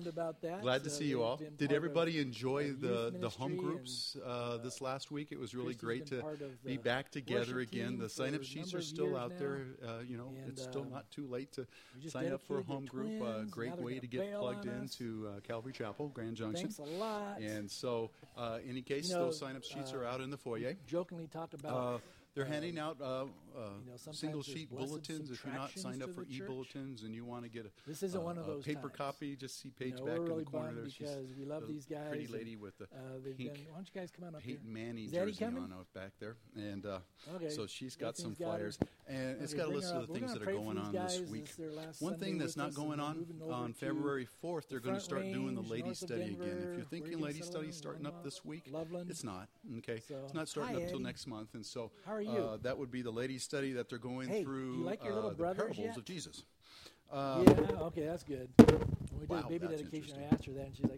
bummed about that. Glad to see you all. Been Did part everybody of enjoy youth the home ministry, groups this last week? It was really Christy's great been to part of be the back together worship again. team The for sign-up a sheets number are of still years out now. there. And, It's still not too late to we just sign up for a dedicated home the group. twins. Great Now they're way gonna to get bail plugged on us. into Calvary Chapel, Grand Junction. Thanks a lot. And so, in any case, You know, those sign-up sheets are out in the foyer. Jokingly talked about They're handing out sometimes single there's sheet blessed bulletins. If you're not subtractions signed to up for the church. e-bulletins and you want to get This isn't one of a those paper times. copy, just see Paige We're back in really the corner bummed there. She's because we love the these guys. pretty and, lady with the they've pink been, why don't you guys come on up here? Peyton Manning Is Daddy jersey coming? on out back there. And Okay. so she's got some Bethany's got her. flyers. And it's Okay, got a bring list her of up. the We're things gonna that are pray for going these on guys. this week. It's their last One Sunday thing that's with not us, and going they're on moving over on to February 4th, they're the going to Front start doing the Range, lady north of study again. If Denver, you're thinking Reagan lady study Sutherland, starting up Longmont, this week, Loveland. it's not. Okay, So, it's not starting hi, up till Eddie. next month. And so How are you? that would be the lady study that they're going Hey, through do you like your little the brothers parables yet? of Jesus. Yeah, okay, that's good. When we did Wow, a baby that's dedication, I interesting. asked her that, and she's like,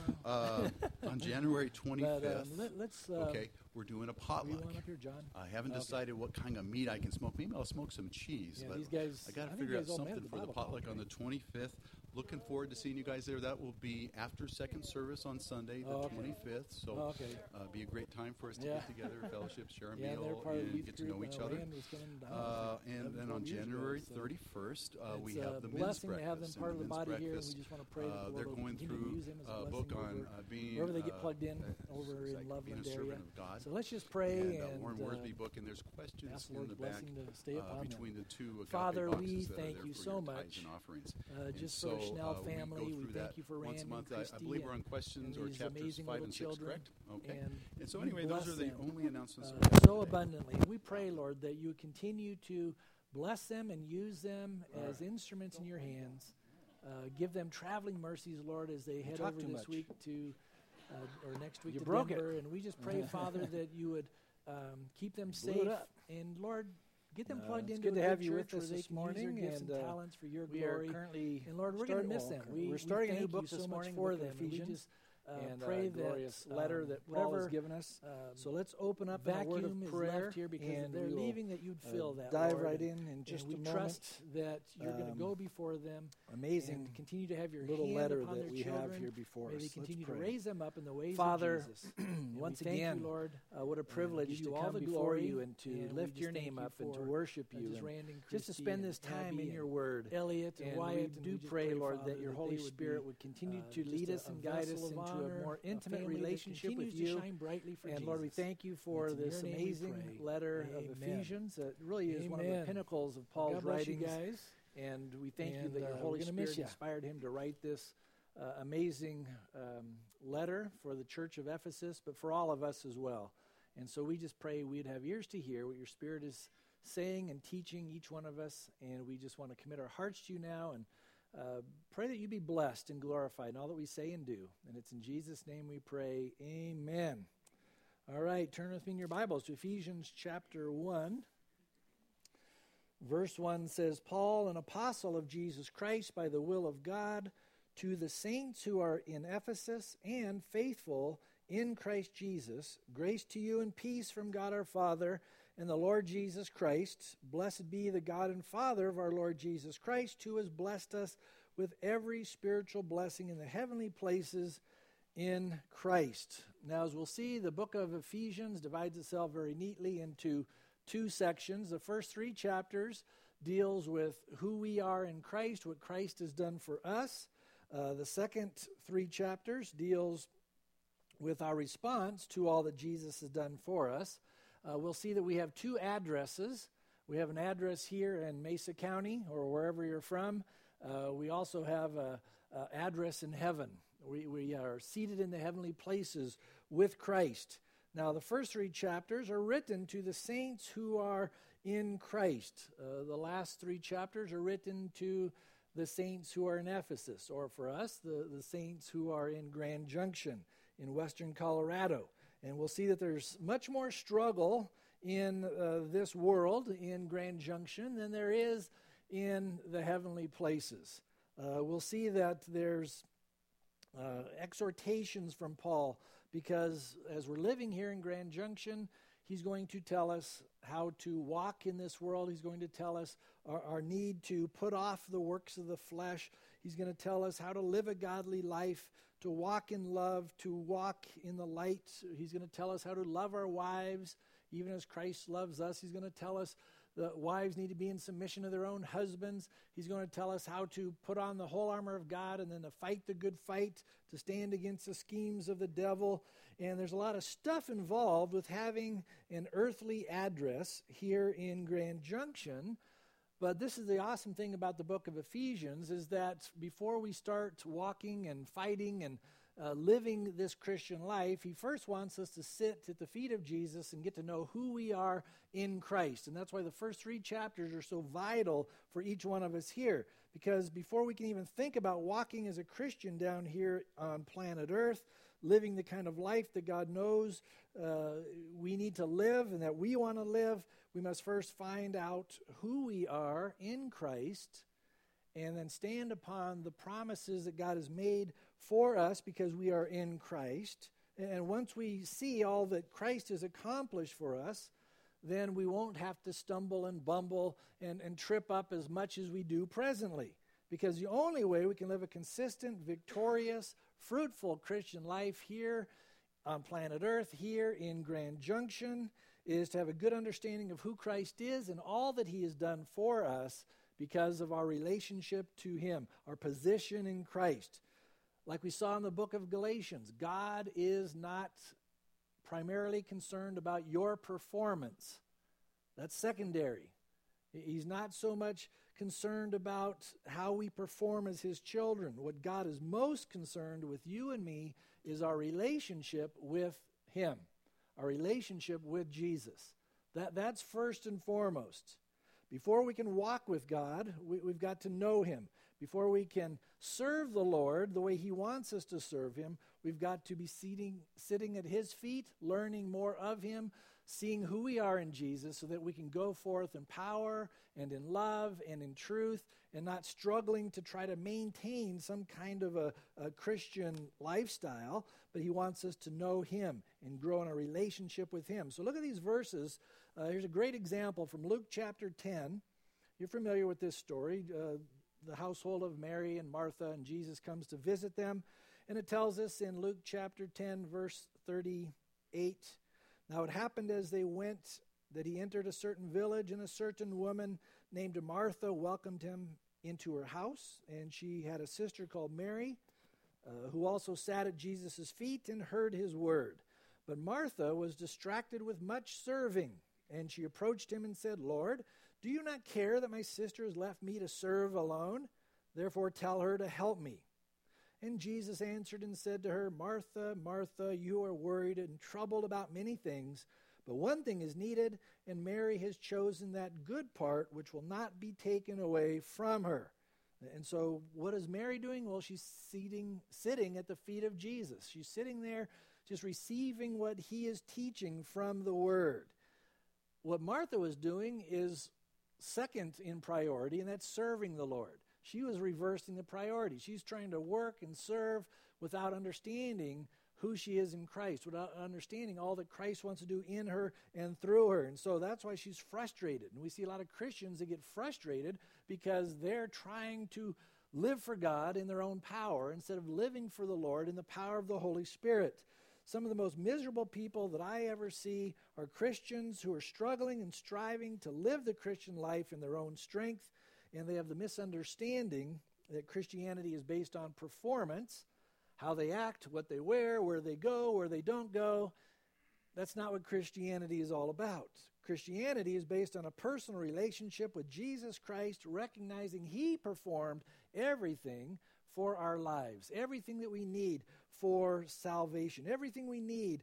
no. On January 25th, But let's, okay, we're doing a you potluck. want up here, John? I haven't Okay. decided what kind of meat I can smoke. Maybe I'll smoke some cheese. Yeah, but these guys, I got I to think figure you out guys all met something at for the Bible potluck college, on the 25th. Looking forward to seeing you guys there. That will be after second service on Sunday, the 25th. So Okay. be a great time for us to Yeah. get together, fellowship, share a Yeah, they're meal, part of the and youth get to group. know each other. Rand was coming down, And then on 12 years ago, January so 31st, we it's have a the men's blessing to have them breakfast. part of the And men's body here, and we breakfast, just want to pray that the they're Lord will going continue to through use them as a a blessing book on over being wherever they get plugged in over it's in like being a Loveland servant area. of God. So let's just pray and Warren and Worsby book, and there's questions ask the in Lord's the back blessing to stay upon them. between the two agape Father, boxes we that are thank there you for so your much, tithes and offerings. just And for the so, Schnell we go family. We through thank that you for once Randy a month. and I Christy believe we're and on questions or these chapters amazing 5 little and 6, children. correct? Okay. And so you anyway, those bless are the them, only announcements. we have so today. abundantly. We pray, Lord, that you would continue to bless them and use them as instruments in your hands. Give them traveling mercies, Lord, as they head talk over too this much. week to, or next week You to broke it. Denver. And we just pray, Father, that you would keep them Blew it safe. up. And Lord, get them plugged It's into good a to have good you church with where us they this can morning, use their gifts and and, talents for your We are glory. currently And Lord, we're going to miss them. We're starting a new thank book you so this much morning, for book them. of And we Ephesians, just and pray a glorious that letter that Paul whatever has given us. so let's open up vacuum and a word of is prayer left here because and they're we will, leaving that you'd fill that. dive Lord, right and- in just and a we moment. trust that you're going to go Um, before them Amazing and continue to have your little hand letter upon that their we children. have here before May us. they Let's continue to pray. raise them up in the ways Father, of Jesus. And once we thank again, you, Lord, what a privilege give to you all come the before glory, you and to and we lift just your thank name you up and to for, worship you just and Rand and just to Christy spend and this time Abby in and your word. Elliot and And Wyatt, we and do just pray, Lord, Father, that your they Holy would Spirit be, would continue to just lead a us and guide vessel us of into honor, a more intimate family that relationship with continues to you. shine brightly for And Lord, we Jesus. thank you for It's in this your name we amazing pray. letter of Amen. Ephesians. It really is one of the Amen. pinnacles of God Paul's bless you writings. guys. And we thank you And, that your we're Holy gonna miss Spirit ya. inspired him to write this amazing letter for the church of Ephesus, but for all of us as well. And so we just pray we'd have ears to hear what your Spirit is saying and teaching each one of us. And we just want to commit our hearts to you now and pray that you be blessed and glorified in all that we say and do. And it's in Jesus' name we pray. Amen. All right, turn with me in your Bibles to Ephesians chapter 1. Verse 1 says, Paul, an apostle of Jesus Christ by the will of God, to the saints who are in Ephesus and faithful in Christ Jesus, grace to you and peace from God our Father and the Lord Jesus Christ. Blessed be the God and Father of our Lord Jesus Christ, who has blessed us with every spiritual blessing in the heavenly places in Christ. Now, as we'll see, the book of Ephesians divides itself very neatly into two sections. The first 3 chapters deals with who we are in Christ, what Christ has done for us. The second 3 chapters deals with our response to all that Jesus has done for us. We'll see that we have 2 addresses. We have an address here in Mesa County or wherever you're from. We also have an address in heaven. We are seated in the heavenly places with Christ. Now, the first 3 chapters are written to the saints who are in Christ. The last 3 chapters are written to the saints who are in Ephesus, or for us, the saints who are in Grand Junction in western Colorado. And we'll see that there's much more struggle in this world, in Grand Junction, than there is in the heavenly places. We'll see that there's exhortations from Paul, because as we're living here in Grand Junction, he's going to tell us how to walk in this world. He's going to tell us our need to put off the works of the flesh. He's going to tell us how to live a godly life, to walk in love, to walk in the light. He's going to tell us how to love our wives, even as Christ loves us. He's going to tell us that wives need to be in submission to their own husbands. He's going to tell us how to put on the whole armor of God and then to fight the good fight, to stand against the schemes of the devil. And there's a lot of stuff involved with having an earthly address here in Grand Junction. But this is the awesome thing about the book of Ephesians, is that before we start walking and fighting and living this Christian life, he first wants us to sit at the feet of Jesus and get to know who we are in Christ. And that's why the first 3 chapters are so vital for each one of us here. Because before we can even think about walking as a Christian down here on planet Earth, living the kind of life that God knows we need to live and that we want to live, we must first find out who we are in Christ and then stand upon the promises that God has made for us because we are in Christ. And once we see all that Christ has accomplished for us, then we won't have to stumble and bumble and trip up as much as we do presently. Because the only way we can live a consistent, victorious, fruitful Christian life here on planet Earth, here in Grand Junction, is to have a good understanding of who Christ is and all that he has done for us because of our relationship to him, our position in Christ. Like we saw in the book of Galatians, God is not primarily concerned about your performance. That's secondary. He's not so much concerned about how we perform as his children. What God is most concerned with you and me is our relationship with him, our relationship with Jesus. That's first and foremost. Before we can walk with God, we've got to know him. Before we can serve the Lord the way he wants us to serve him, we've got to be sitting at his feet, learning more of him, seeing who we are in Jesus so that we can go forth in power and in love and in truth and not struggling to try to maintain some kind of a Christian lifestyle, but he wants us to know him and grow in a relationship with him. So look at these verses. Here's a great example from Luke chapter 10. You're familiar with this story. The household of Mary and Martha, and Jesus comes to visit them. And it tells us in Luke chapter 10, verse 38, "Now it happened as they went that he entered a certain village, and a certain woman named Martha welcomed him into her house. And she had a sister called Mary, who also sat at Jesus' feet and heard his word. But Martha was distracted with much serving. And she approached him and said, 'Lord, do you not care that my sister has left me to serve alone? Therefore tell her to help me.' And Jesus answered and said to her, 'Martha, Martha, you are worried and troubled about many things, but one thing is needed, and Mary has chosen that good part which will not be taken away from her.'" And so what is Mary doing? Well, she's sitting at the feet of Jesus. She's sitting there just receiving what he is teaching from the word. What Martha was doing is second in priority, and that's serving the Lord. She was reversing the priority. She's trying to work and serve without understanding who she is in Christ, without understanding all that Christ wants to do in her and through her. And so that's why she's frustrated. And we see a lot of Christians that get frustrated because they're trying to live for God in their own power instead of living for the Lord in the power of the Holy Spirit. Some of the most miserable people that I ever see are Christians who are struggling and striving to live the Christian life in their own strength, and they have the misunderstanding that Christianity is based on performance, how they act, what they wear, where they go, where they don't go. That's not what Christianity is all about. Christianity is based on a personal relationship with Jesus Christ, recognizing he performed everything for our lives, everything that we need for salvation, everything we need,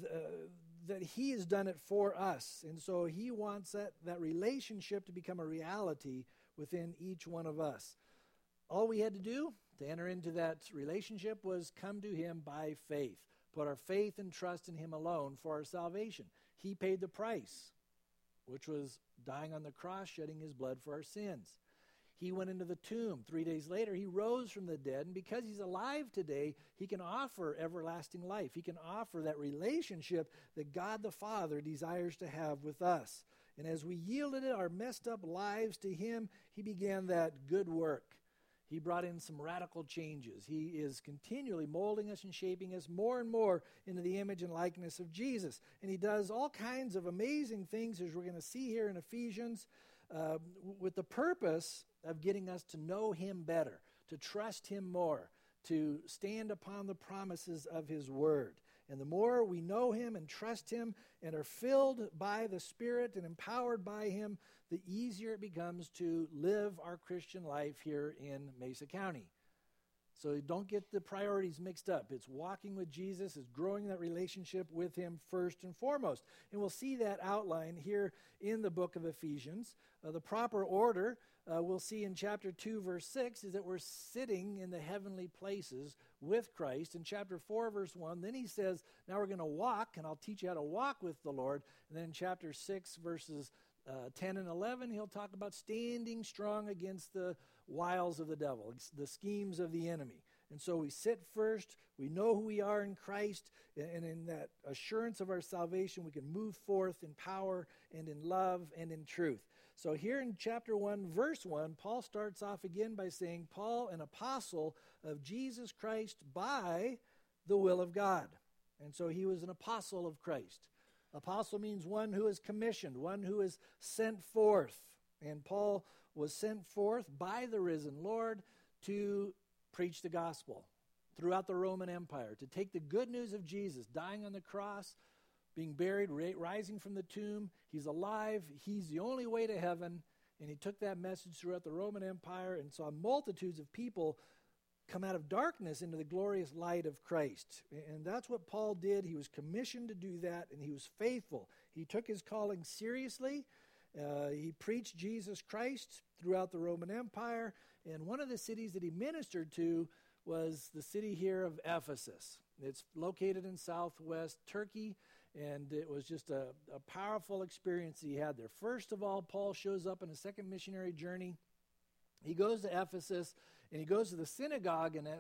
that he has done it for us. And so he wants that relationship to become a reality within each one of us. All we had to do to enter into that relationship was come to him by faith, put our faith and trust in him alone for our salvation. He paid the price, which was dying on the cross, shedding his blood for our sins. He went into the tomb. 3 days later, he rose from the dead. And because he's alive today, he can offer everlasting life. He can offer that relationship that God the Father desires to have with us. And as we yielded our messed up lives to him, he began that good work. He brought in some radical changes. He is continually molding us and shaping us more and more into the image and likeness of Jesus. And he does all kinds of amazing things, as we're going to see here in Ephesians, with the purpose of getting us to know him better, to trust him more, to stand upon the promises of his word. And the more we know him and trust him and are filled by the Spirit and empowered by him, the easier it becomes to live our Christian life here in Mesa County. So don't get the priorities mixed up. It's walking with Jesus, it's growing that relationship with him first and foremost. And we'll see that outline here in the book of Ephesians. The proper order we'll see in chapter 2, verse 6, is that we're sitting in the heavenly places with Christ. In chapter 4, verse 1, then he says, now we're going to walk, and I'll teach you how to walk with the Lord. And then in chapter 6, verses 10 and 11, he'll talk about standing strong against the wiles of the devil, the schemes of the enemy. And so we sit first, we know who we are in Christ, and in that assurance of our salvation, we can move forth in power and in love and in truth. So here in chapter 1, verse 1, Paul starts off again by saying, Paul, an apostle of Jesus Christ by the will of God. And so he was an apostle of Christ. Apostle means one who is commissioned, one who is sent forth. And Paul was sent forth by the risen Lord to preach the gospel throughout the Roman Empire, to take the good news of Jesus dying on the cross, being buried, rising from the tomb. He's alive. He's the only way to heaven. And he took that message throughout the Roman Empire and saw multitudes of people come out of darkness into the glorious light of Christ. And that's what Paul did. He was commissioned to do that, and he was faithful. He took his calling seriously. He preached Jesus Christ throughout the Roman Empire. And one of the cities that he ministered to was the city here of Ephesus. It's located in southwest Turkey, and it was just a powerful experience he had there. First of all, Paul shows up on a second missionary journey. He goes to Ephesus, and he goes to the synagogue in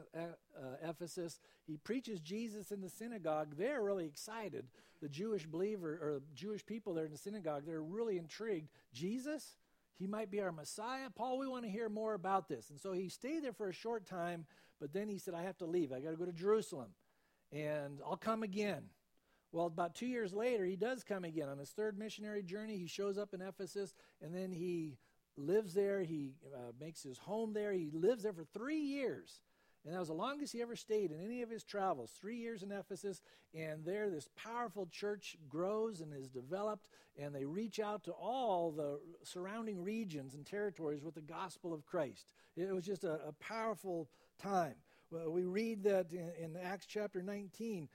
Ephesus. He preaches Jesus in the synagogue. They're really excited. The Jewish believer or Jewish people there in the synagogue, they're really intrigued. Jesus? He might be our Messiah. Paul, we want to hear more about this. And so he stayed there for a short time, but then he said, I have to leave. I got to go to Jerusalem, and I'll come again. Well, about 2 years later, he does come again. On his third missionary journey, he shows up in Ephesus, and then he lives there. He makes his home there. He lives there for 3 years. And that was the longest he ever stayed in any of his travels, 3 years in Ephesus. And there, this powerful church grows and is developed, and they reach out to all the surrounding regions and territories with the gospel of Christ. It was just a powerful time. Well, we read that in Acts chapter 19,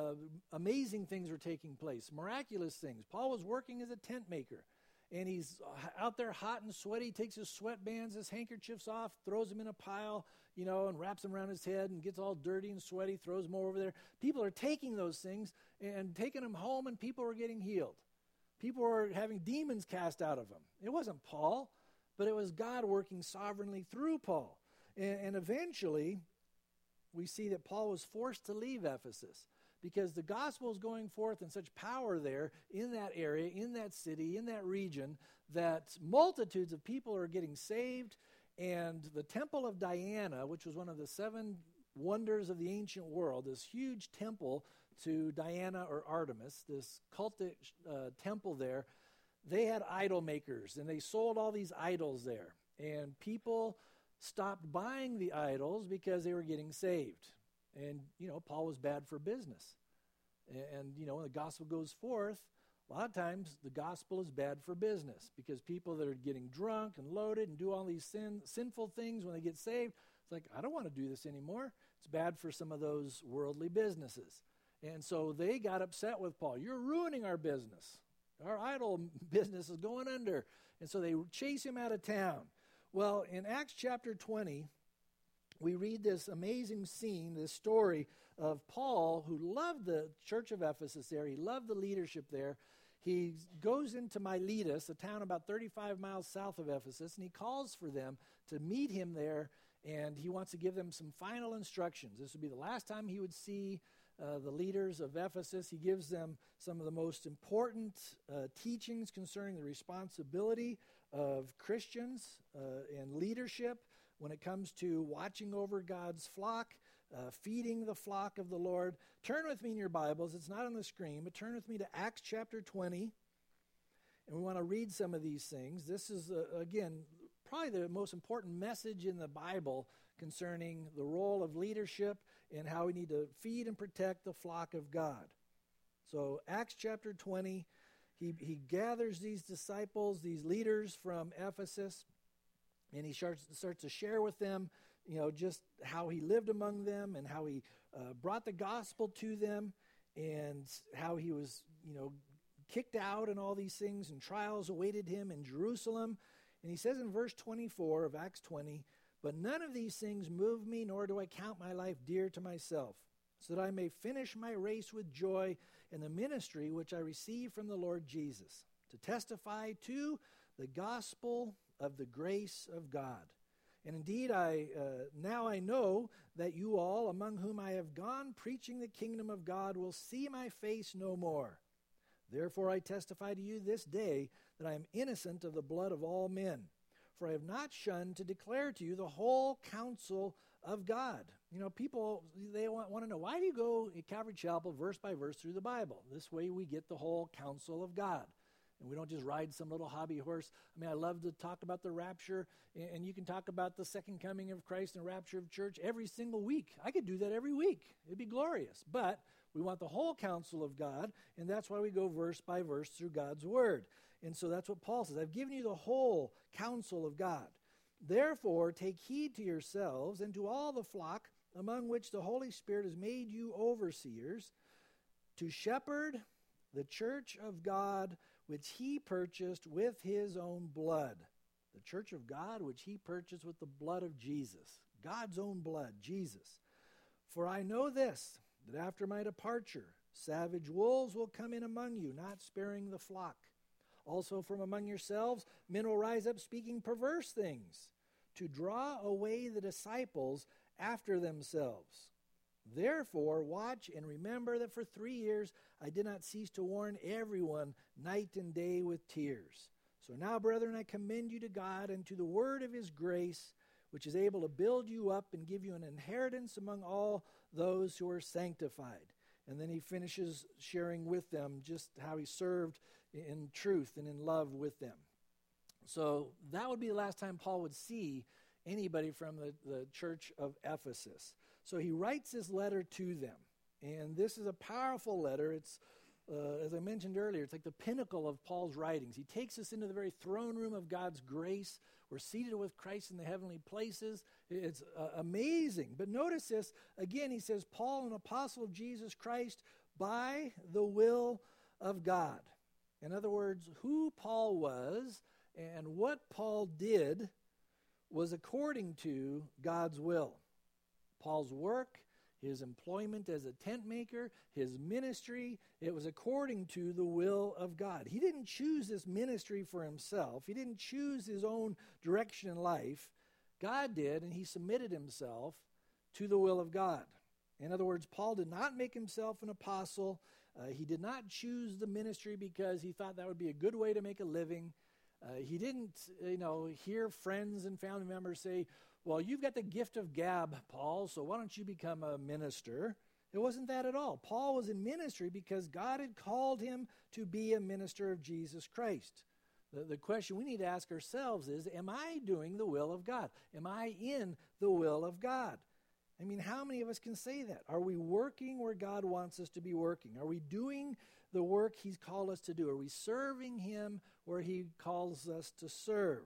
amazing things were taking place, miraculous things. Paul was working as a tent maker. And he's out there hot and sweaty, takes his sweatbands, his handkerchiefs off, throws them in a pile, and wraps them around his head and gets all dirty and sweaty, throws them over there. People are taking those things and taking them home, and people are getting healed. People are having demons cast out of them. It wasn't Paul, but it was God working sovereignly through Paul. And eventually, we see that Paul was forced to leave Ephesus, because the gospel is going forth in such power there in that area, in that city, in that region, that multitudes of people are getting saved. And the temple of Diana, which was one of the 7 wonders of the ancient world, this huge temple to Diana or Artemis, this cultic temple there, they had idol makers, and they sold all these idols there. And people stopped buying the idols because they were getting saved. And, Paul was bad for business. And, when the gospel goes forth, a lot of times the gospel is bad for business, because people that are getting drunk and loaded and do all these sinful things when they get saved, it's like, I don't want to do this anymore. It's bad for some of those worldly businesses. And so they got upset with Paul. You're ruining our business. Our idol business is going under. And so they chase him out of town. Well, in Acts chapter 20, we read this amazing scene, this story of Paul, who loved the church of Ephesus there. He loved the leadership there. He goes into Miletus, a town about 35 miles south of Ephesus, and he calls for them to meet him there, and he wants to give them some final instructions. This would be the last time he would see the leaders of Ephesus. He gives them some of the most important teachings concerning the responsibility of Christians and leadership when it comes to watching over God's flock, feeding the flock of the Lord. Turn with me in your Bibles. It's not on the screen, but turn with me to Acts chapter 20. And we want to read some of these things. This is, again, probably the most important message in the Bible concerning the role of leadership and how we need to feed and protect the flock of God. So Acts chapter 20, he gathers these disciples, these leaders from Ephesus, and he starts to share with them, just how he lived among them and how he brought the gospel to them and how he was, kicked out and all these things, and trials awaited him in Jerusalem. And he says in verse 24 of Acts 20, "But none of these things move me, nor do I count my life dear to myself, so that I may finish my race with joy in the ministry which I received from the Lord Jesus, to testify to the gospel of the grace of God. And indeed, now I know that you all, among whom I have gone preaching the kingdom of God, will see my face no more. Therefore I testify to you this day that I am innocent of the blood of all men. For I have not shunned to declare to you the whole counsel of God." People, they want to know, why do you go at Calvary Chapel verse by verse through the Bible? This way we get the whole counsel of God. And we don't just ride some little hobby horse. I love to talk about the rapture, and you can talk about the second coming of Christ and the rapture of church every single week. I could do that every week. It'd be glorious. But we want the whole counsel of God, and that's why we go verse by verse through God's word. And so that's what Paul says. I've given you the whole counsel of God. Therefore, take heed to yourselves and to all the flock among which the Holy Spirit has made you overseers, to shepherd the church of God, which he purchased with his own blood. The church of God, which he purchased with the blood of Jesus. God's own blood, Jesus. For I know this, that after my departure, savage wolves will come in among you, not sparing the flock. Also from among yourselves, men will rise up speaking perverse things, to draw away the disciples after themselves. Therefore, watch and remember that for 3 years I did not cease to warn everyone night and day with tears. So now, brethren, I commend you to God and to the word of his grace, which is able to build you up and give you an inheritance among all those who are sanctified. And then he finishes sharing with them just how he served in truth and in love with them. So that would be the last time Paul would see anybody from the church of Ephesus. So he writes this letter to them. And this is a powerful letter. It's, as I mentioned earlier, it's like the pinnacle of Paul's writings. He takes us into the very throne room of God's grace. We're seated with Christ in the heavenly places. It's amazing. But notice this. Again, he says, Paul, an apostle of Jesus Christ, by the will of God. In other words, who Paul was and what Paul did was according to God's will. Paul's work, his employment as a tent maker, his ministry, it was according to the will of God. He didn't choose this ministry for himself. He didn't choose his own direction in life. God did, and he submitted himself to the will of God. In other words, Paul did not make himself an apostle. He did not choose the ministry because he thought that would be a good way to make a living. He didn't, hear friends and family members say, well, you've got the gift of gab, Paul, so why don't you become a minister? It wasn't that at all. Paul was in ministry because God had called him to be a minister of Jesus Christ. The question we need to ask ourselves is, am I doing the will of God? Am I in the will of God? How many of us can say that? Are we working where God wants us to be working? Are we doing the work he's called us to do? Are we serving him where he calls us to serve?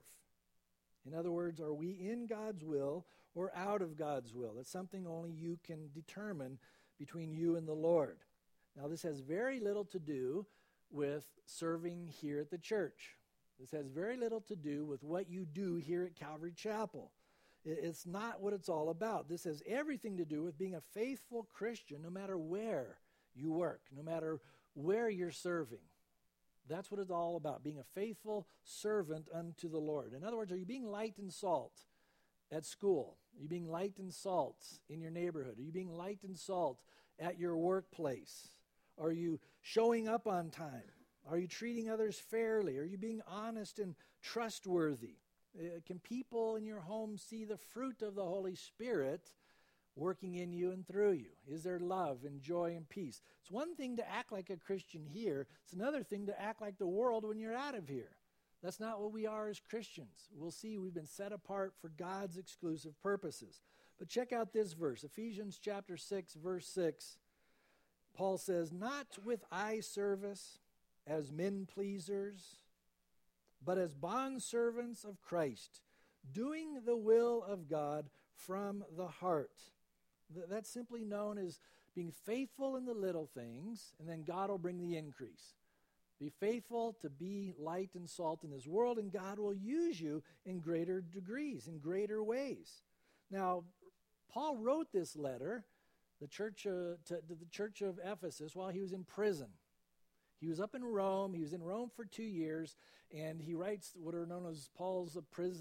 In other words, are we in God's will or out of God's will? That's something only you can determine between you and the Lord. Now, this has very little to do with serving here at the church. This has very little to do with what you do here at Calvary Chapel. It's not what it's all about. This has everything to do with being a faithful Christian no matter where you work, no matter where you're serving. That's what it's all about, being a faithful servant unto the Lord. In other words, are you being light and salt at school? Are you being light and salt in your neighborhood? Are you being light and salt at your workplace? Are you showing up on time? Are you treating others fairly? Are you being honest and trustworthy? Can people in your home see the fruit of the Holy Spirit working in you and through you? Is there love and joy and peace? It's one thing to act like a Christian here. It's another thing to act like the world when you're out of here. That's not what we are as Christians. We'll see we've been set apart for God's exclusive purposes. But check out this verse, Ephesians chapter 6, verse 6. Paul says, not with eye service as men pleasers, but as bondservants of Christ, doing the will of God from the heart. That's simply known as being faithful in the little things, and then God will bring the increase. Be faithful to be light and salt in this world, and God will use you in greater degrees, in greater ways. Now, Paul wrote this letter to the church of Ephesus while he was in prison. He was up in Rome. He was in Rome for 2 years, and he writes what are known as Paul's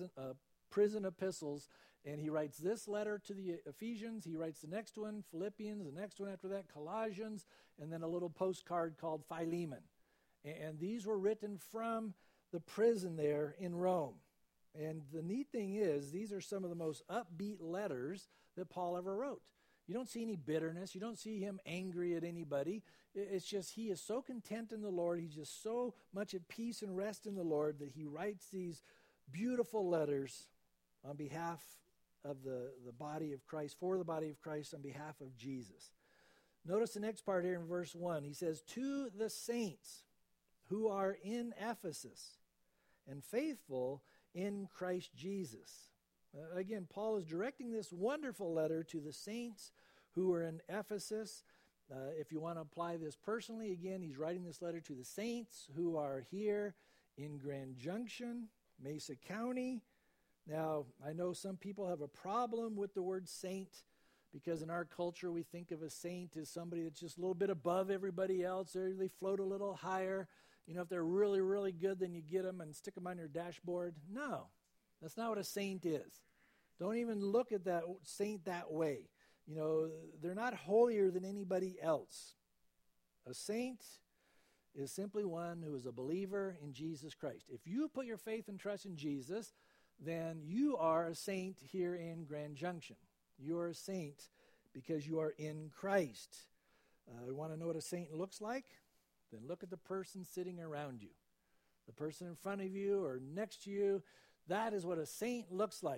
prison epistles. And he writes this letter to the Ephesians. He writes the next one, Philippians. The next one after that, Colossians, and then a little postcard called Philemon. And these were written from the prison there in Rome. And the neat thing is, these are some of the most upbeat letters that Paul ever wrote. You don't see any bitterness. You don't see him angry at anybody. It's just he is so content in the Lord. He's just so much at peace and rest in the Lord that he writes these beautiful letters on behalf of the body of Christ, for the body of Christ, on behalf of Jesus. Notice the next part here in verse 1. He says, to the saints who are in Ephesus and faithful in Christ Jesus. Again, Paul is directing this wonderful letter to the saints who are in Ephesus. If you want to apply this personally, again, he's writing this letter to the saints who are here in Grand Junction, Mesa County. Now, I know some people have a problem with the word saint because in our culture we think of a saint as somebody that's just a little bit above everybody else. They float a little higher. You know, if they're really, really good, then you get them and stick them on your dashboard. No, that's not what a saint is. Don't even look at that saint that way. You know, they're not holier than anybody else. A saint is simply one who is a believer in Jesus Christ. If you put your faith and trust in Jesus, then you are a saint here in Grand Junction. You are a saint because you are in Christ. You want to know what a saint looks like? Then look at the person sitting around you. The person in front of you or next to you, that is what a saint looks like.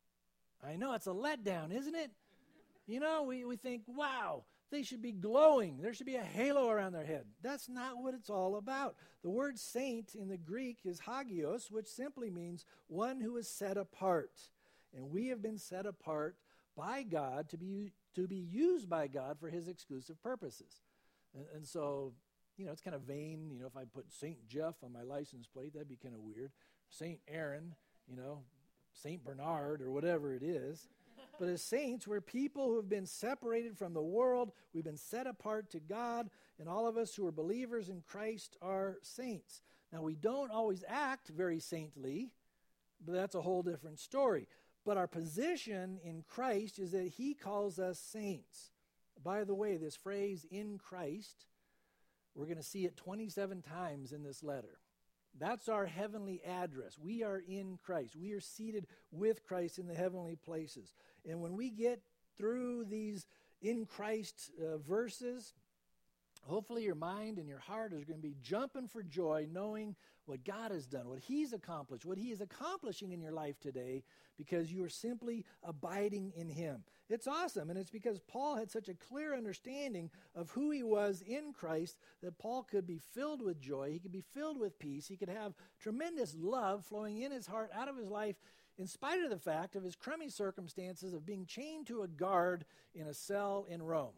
I know it's a letdown, isn't it? You know, we think, wow, they should be glowing. There should be a halo around their head. That's not what it's all about. The word saint in the Greek is hagios, which simply means one who is set apart. And we have been set apart by God to be used by God for his exclusive purposes. And so, you know, it's kind of vain. You know, if I put St. Jeff on my license plate, that'd be kind of weird. St. Aaron, you know, St. Bernard or whatever it is. But as saints, we're people who have been separated from the world. We've been set apart to God, and all of us who are believers in Christ are saints. Now, we don't always act very saintly, but that's a whole different story. But our position in Christ is that he calls us saints. By the way, this phrase, in Christ, we're going to see it 27 times in this letter. That's our heavenly address. We are in Christ. We are seated with Christ in the heavenly places. And when we get through these in Christ verses, hopefully your mind and your heart is going to be jumping for joy knowing what God has done, what he's accomplished, what he is accomplishing in your life today because you are simply abiding in him. It's awesome, and it's because Paul had such a clear understanding of who he was in Christ that Paul could be filled with joy, he could be filled with peace, he could have tremendous love flowing in his heart, out of his life, in spite of the fact of his crummy circumstances of being chained to a guard in a cell in Rome.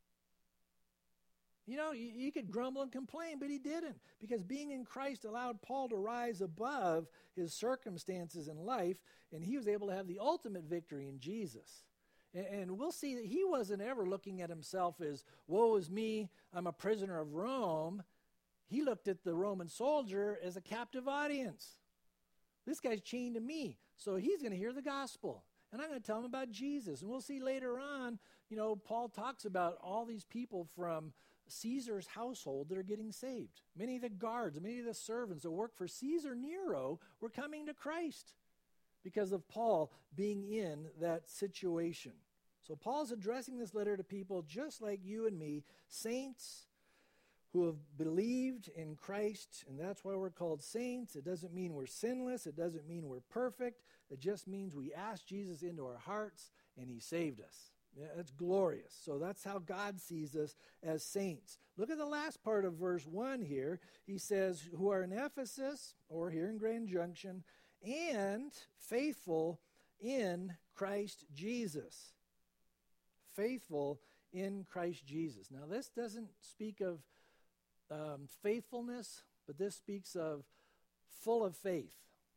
You know, you could grumble and complain, but he didn't, because being in Christ allowed Paul to rise above his circumstances in life, and he was able to have the ultimate victory in Jesus. And we'll see that he wasn't ever looking at himself as, woe is me, I'm a prisoner of Rome. He looked at the Roman soldier as a captive audience. This guy's chained to me, so he's going to hear the gospel. And I'm going to tell him about Jesus. And we'll see later on, you know, Paul talks about all these people from Caesar's household that are getting saved. Many of the guards, many of the servants that work for Caesar Nero were coming to Christ. because of Paul being in that situation. So Paul's addressing this letter to people just like you and me, saints who have believed in Christ, and that's why we're called saints. It doesn't mean we're sinless. It doesn't mean we're perfect. It just means we asked Jesus into our hearts, and he saved us. Yeah, that's glorious. So that's how God sees us as saints. Look at the last part of verse 1 here. He says, who are in Ephesus, or here in Grand Junction, and faithful in Christ Jesus. Faithful in Christ Jesus. Now, this doesn't speak of faithfulness, but this speaks of full of faith.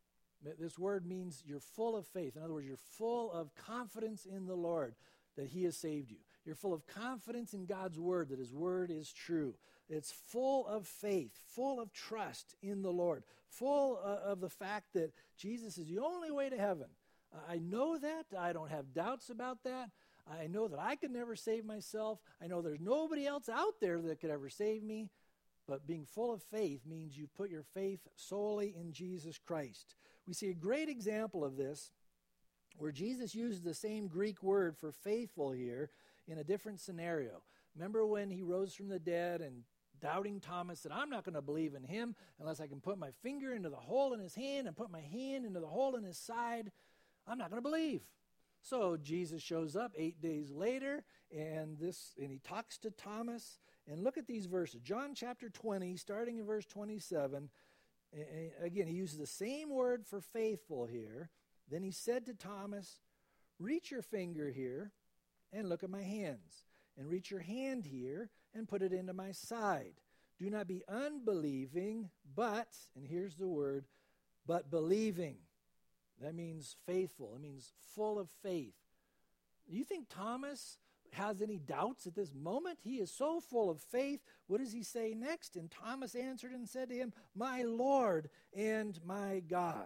This word means you're full of faith. In other words, you're full of confidence in the Lord that he has saved you. You're full of confidence in God's word, that his word is true. It's full of faith, full of trust in the Lord, full of the fact that Jesus is the only way to heaven. I know that. I don't have doubts about that. I know that I could never save myself. I know there's nobody else out there that could ever save me. But being full of faith means you put your faith solely in Jesus Christ. We see a great example of this where Jesus uses the same Greek word for faithful here in a different scenario. Remember when he rose from the dead and doubting Thomas said, I'm not going to believe in him unless I can put my finger into the hole in his hand and put my hand into the hole in his side. I'm not going to believe. So Jesus shows up 8 days later, and he talks to Thomas. And look at these verses. John chapter 20, starting in verse 27. Again, he uses the same word for faithful here. Then he said to Thomas, reach your finger here and look at my hands. And reach your hand here and put it into my side. Do not be unbelieving, but, and here's the word, but believing. That means faithful. It means full of faith. You think Thomas has any doubts at this moment? He is so full of faith. What does he say next? And Thomas answered and said to him, my Lord and my God.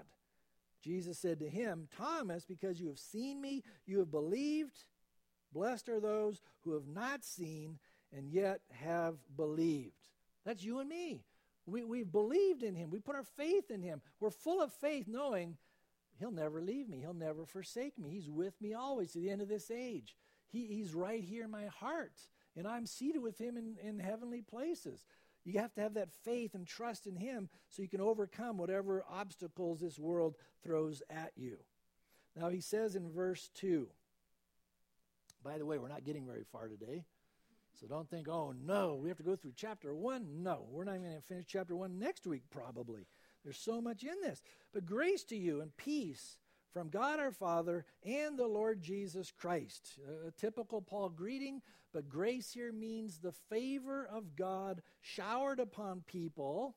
Jesus said to him, Thomas, because you have seen me, you have believed. Blessed are those who have not seen and yet have believed. That's you and me. We've believed in him. We put our faith in him. We're full of faith knowing he'll never leave me. He'll never forsake me. He's with me always to the end of this age. He's right here in my heart, and I'm seated with him in heavenly places. You have to have that faith and trust in him so you can overcome whatever obstacles this world throws at you. Now he says in verse 2, by the way, we're not getting very far today, so don't think, oh no, we have to go through chapter 1. No, we're not even going to finish chapter 1 next week probably. There's so much in this. But grace to you and peace from God our Father and the Lord Jesus Christ. A typical Paul greeting, but grace here means the favor of God showered upon people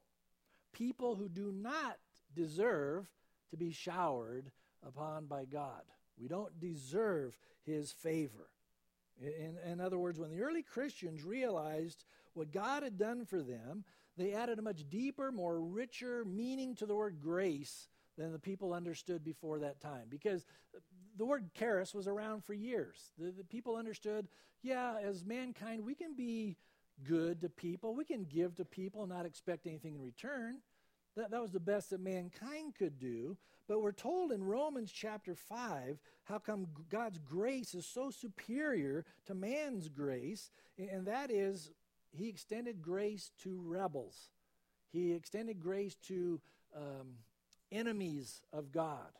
who do not deserve to be showered upon by God. We don't deserve his favor. In other words, when the early Christians realized what God had done for them, they added a much deeper, more richer meaning to the word grace than the people understood before that time. Because the word charis was around for years. The people understood, yeah, as mankind, we can be good to people. We can give to people and not expect anything in return. That was the best that mankind could do. But we're told in Romans chapter 5 how come God's grace is so superior to man's grace, and that is he extended grace to rebels. He extended grace to enemies of God.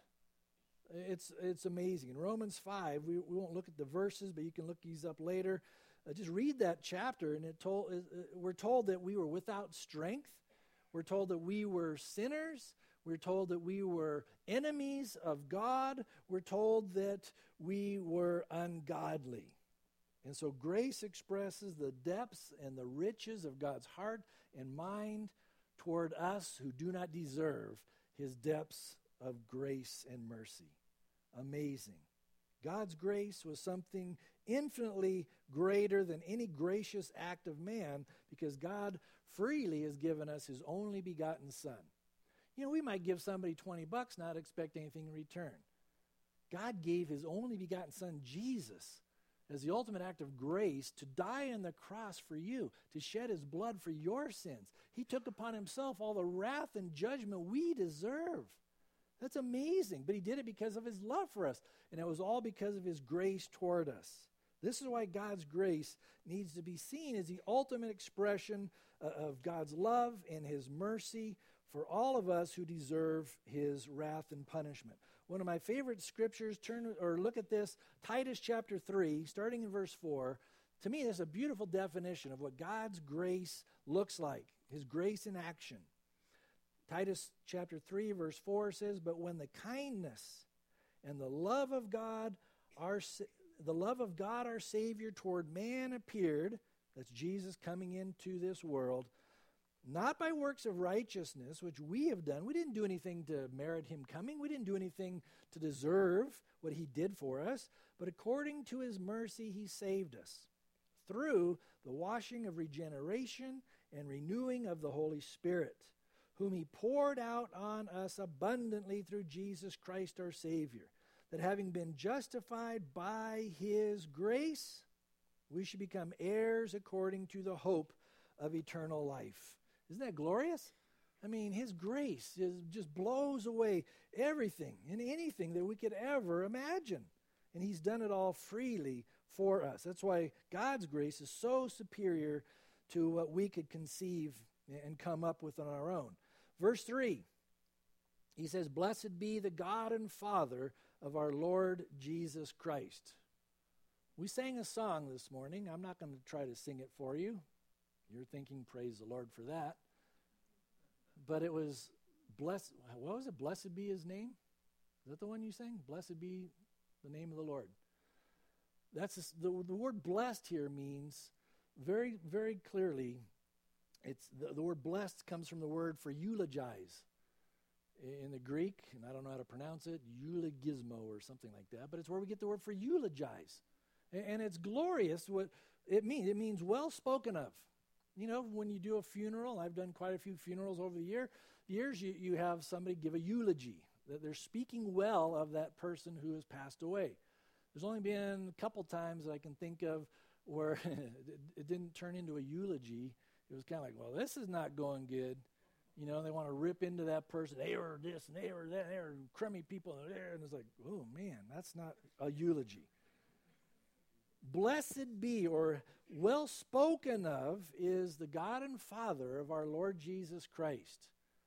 It's amazing. In Romans 5, we won't look at the verses, but you can look these up later. Just read that chapter, and we're told that we were without strength. We're told that we were sinners. We're told that we were enemies of God. We're told that we were ungodly. And so grace expresses the depths and the riches of God's heart and mind toward us who do not deserve his depths of grace and mercy. Amazing. God's grace was something infinitely greater than any gracious act of man because God freely has given us his only begotten Son. You know, we might give somebody $20, not expect anything in return. God gave his only begotten Son, Jesus, as the ultimate act of grace to die on the cross for you, to shed his blood for your sins. He took upon himself all the wrath and judgment we deserve. That's amazing. But he did it because of his love for us. And it was all because of his grace toward us. This is why God's grace needs to be seen as the ultimate expression of God's love and his mercy for all of us who deserve his wrath and punishment. One of my favorite scriptures, look at this, Titus chapter 3, starting in verse 4. To me, that's a beautiful definition of what God's grace looks like, his grace in action. Titus chapter 3, verse 4 says, "But when the kindness and the love of God, our Savior toward man appeared," that's Jesus coming into this world, "not by works of righteousness, which we have done." We didn't do anything to merit him coming. We didn't do anything to deserve what he did for us. "But according to his mercy, he saved us through the washing of regeneration and renewing of the Holy Spirit, whom he poured out on us abundantly through Jesus Christ our Savior, that having been justified by his grace, we should become heirs according to the hope of eternal life." Isn't that glorious? I mean, his grace just blows away everything and anything that we could ever imagine. And he's done it all freely for us. That's why God's grace is so superior to what we could conceive and come up with on our own. Verse 3, he says, "Blessed be the God and Father of our Lord Jesus Christ." We sang a song this morning. I'm not going to try to sing it for you. You're thinking, praise the Lord for that. But it was, what was it? Blessed be his name? Is that the one you sang? Blessed be the name of the Lord. That's the word blessed here means very, very clearly, it's the word blessed comes from the word for eulogize. In the Greek, and I don't know how to pronounce it, eulogismo or something like that, but it's where we get the word for eulogize. And it's glorious what it means. It means well spoken of. You know, when you do a funeral, I've done quite a few funerals over the years, you have somebody give a eulogy, that they're speaking well of that person who has passed away. There's only been a couple times that I can think of where it didn't turn into a eulogy. It was kind of like, well, this is not going good. You know, they want to rip into that person. They were this and they were that. They were crummy people there. And it's like, oh, man, that's not a eulogy. Blessed be, or well spoken of, is the God and Father of our Lord Jesus Christ.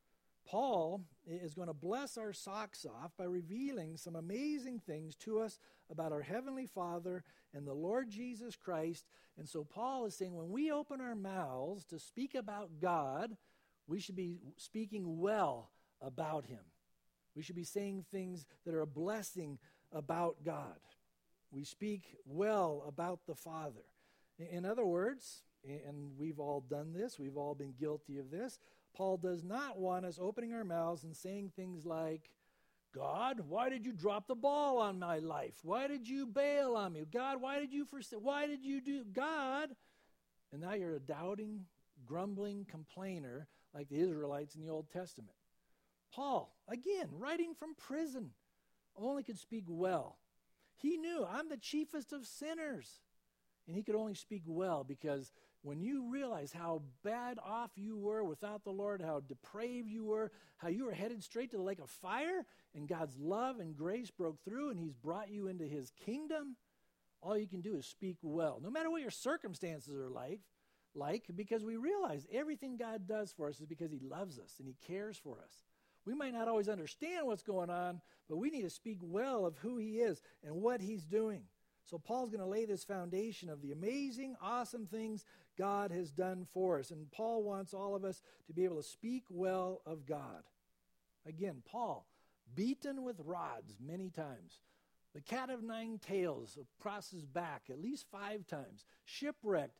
Paul is going to bless our socks off by revealing some amazing things to us about our Heavenly Father and the Lord Jesus Christ. And so Paul is saying when we open our mouths to speak about God, we should be speaking well about him. We should be saying things that are a blessing about God. We speak well about the Father. In other words, and we've all done this, we've all been guilty of this, Paul does not want us opening our mouths and saying things like, God, why did you drop the ball on my life? Why did you bail on me? God, why did you do, God? And now you're a doubting, grumbling complainer like the Israelites in the Old Testament. Paul, again, writing from prison, only could speak well. He knew, I'm the chiefest of sinners. And he could only speak well because when you realize how bad off you were without the Lord, how depraved you were, how you were headed straight to the lake of fire, and God's love and grace broke through and he's brought you into his kingdom, all you can do is speak well. No matter what your circumstances are like, because we realize everything God does for us is because he loves us and he cares for us. We might not always understand what's going on, but we need to speak well of who he is and what he's doing. So Paul's going to lay this foundation of the amazing, awesome things God has done for us. And Paul wants all of us to be able to speak well of God. Again, Paul, beaten with rods many times. The cat of nine tails across his back at least 5 times. Shipwrecked.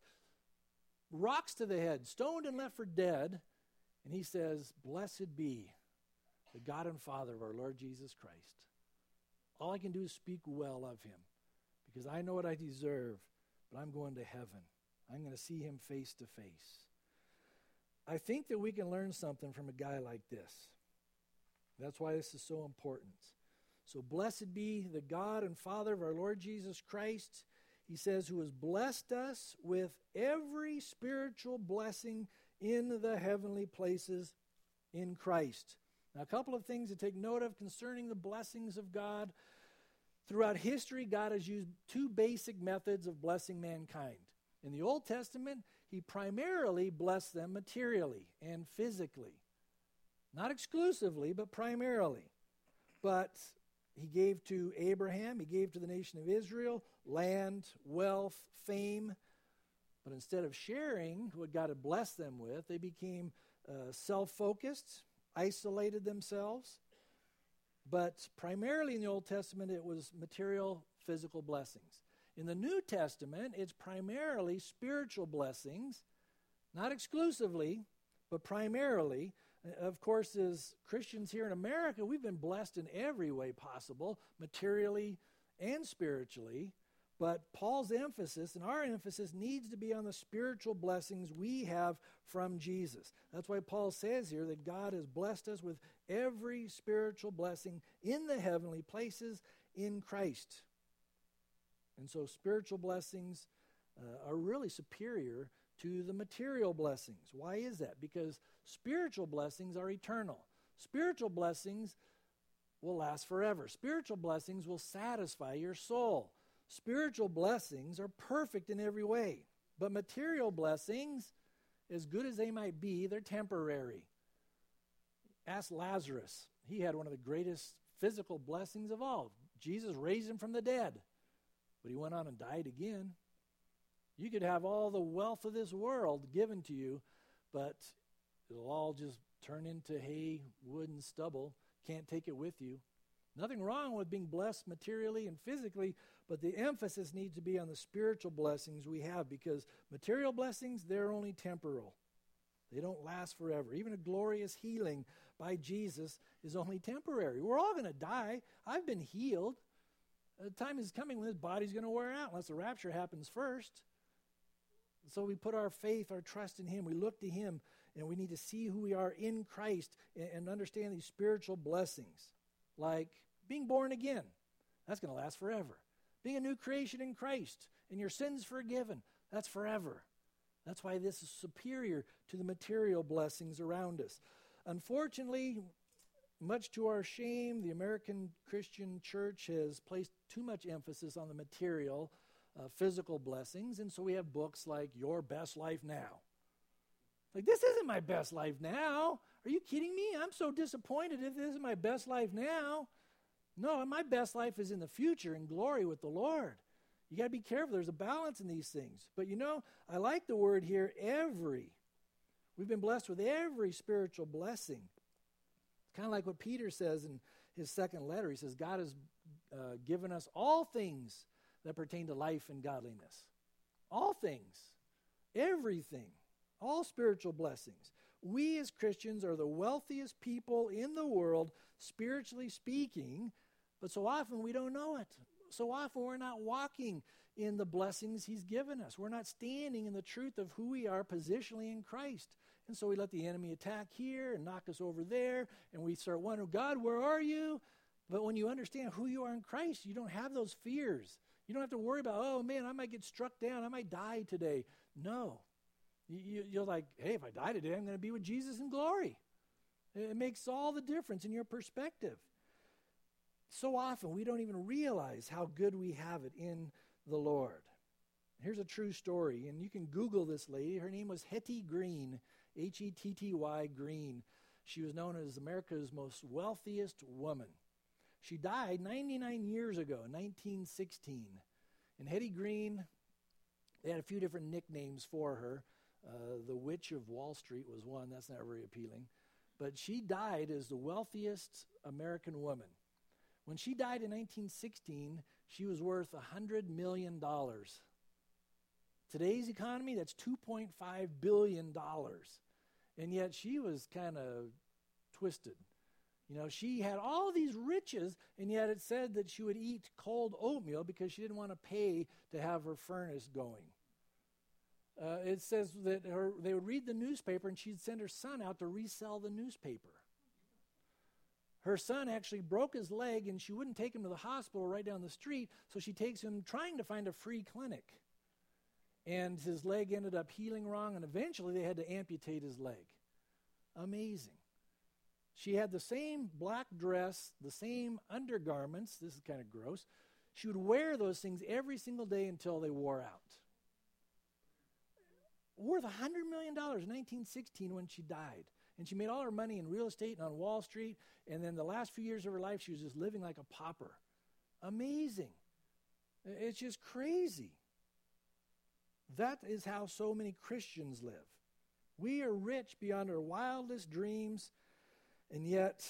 Rocks to the head. Stoned and left for dead. And he says, blessed be the God and Father of our Lord Jesus Christ. All I can do is speak well of him. Because I know what I deserve, but I'm going to heaven. I'm going to see him face to face. I think that we can learn something from a guy like this. That's why this is so important. So blessed be the God and Father of our Lord Jesus Christ. He says, who has blessed us with every spiritual blessing in the heavenly places in Christ. Now, a couple of things to take note of concerning the blessings of God. Throughout history, God has used two basic methods of blessing mankind. In the Old Testament, he primarily blessed them materially and physically. Not exclusively, but primarily. But he gave to Abraham, he gave to the nation of Israel, land, wealth, fame. But instead of sharing what God had blessed them with, they became self-focused, isolated themselves. But primarily in the Old Testament, it was material, physical blessings. In the New Testament, it's primarily spiritual blessings, not exclusively, but primarily. Of course, as Christians here in America, we've been blessed in every way possible, materially and spiritually. But Paul's emphasis and our emphasis needs to be on the spiritual blessings we have from Jesus. That's why Paul says here that God has blessed us with every spiritual blessing in the heavenly places in Christ. And so spiritual blessings are really superior to the material blessings. Why is that? Because spiritual blessings are eternal. Spiritual blessings will last forever. Spiritual blessings will satisfy your soul. Spiritual blessings are perfect in every way. But material blessings, as good as they might be, they're temporary. Ask Lazarus. He had one of the greatest physical blessings of all. Jesus raised him from the dead. But he went on and died again. You could have all the wealth of this world given to you, but it'll all just turn into hay, wood, and stubble. Can't take it with you. Nothing wrong with being blessed materially and physically, but the emphasis needs to be on the spiritual blessings we have, because material blessings, they're only temporal. They don't last forever. Even a glorious healing by Jesus is only temporary. We're all going to die. I've been healed. The time is coming when this body's going to wear out unless the rapture happens first. So we put our faith, our trust in him. We look to him, and we need to see who we are in Christ and understand these spiritual blessings. Like being born again, that's going to last forever. Being a new creation in Christ and your sins forgiven, that's forever. That's why this is superior to the material blessings around us. Unfortunately, much to our shame, the American Christian church has placed too much emphasis on the material, physical blessings, and so we have books like Your Best Life Now. Like, this isn't my best life now. Are you kidding me? I'm so disappointed if this is my best life now. No, my best life is in the future in glory with the Lord. You got to be careful. There's a balance in these things. But you know, I like the word here, every. We've been blessed with every spiritual blessing. It's kind of like what Peter says in his second letter. He says, God has given us all things that pertain to life and godliness. All things. Everything. All spiritual blessings. We as Christians are the wealthiest people in the world, spiritually speaking, but so often we don't know it. So often we're not walking in the blessings he's given us. We're not standing in the truth of who we are positionally in Christ. And so we let the enemy attack here and knock us over there, and we start wondering, God, where are you? But when you understand who you are in Christ, you don't have those fears. You don't have to worry about, oh man, I might get struck down. I might die today. No. You're like, hey, if I die today, I'm going to be with Jesus in glory. It makes all the difference in your perspective. So often we don't even realize how good we have it in the Lord. Here's a true story, and you can Google this lady. Her name was Hetty Green, Hetty Green. She was known as America's most wealthiest woman. She died 99 years ago, in 1916. And Hetty Green, they had a few different nicknames for her. The Witch of Wall Street was one. That's not very appealing. But she died as the wealthiest American woman. When she died in 1916, she was worth $100 million. Today's economy, that's $2.5 billion. And yet she was kind of twisted. You know, she had all these riches, and yet it said that she would eat cold oatmeal because she didn't want to pay to have her furnace going. It says that they would read the newspaper, and she'd send her son out to resell the newspaper. Her son actually broke his leg, and she wouldn't take him to the hospital right down the street, so she takes him trying to find a free clinic. And his leg ended up healing wrong, and eventually they had to amputate his leg. Amazing. She had the same black dress, the same undergarments. This is kind of gross. She would wear those things every single day until they wore out. Worth $100 million in 1916 when she died. And she made all her money in real estate and on Wall Street. And then the last few years of her life, she was just living like a pauper. Amazing. It's just crazy. That is how so many Christians live. We are rich beyond our wildest dreams, and yet,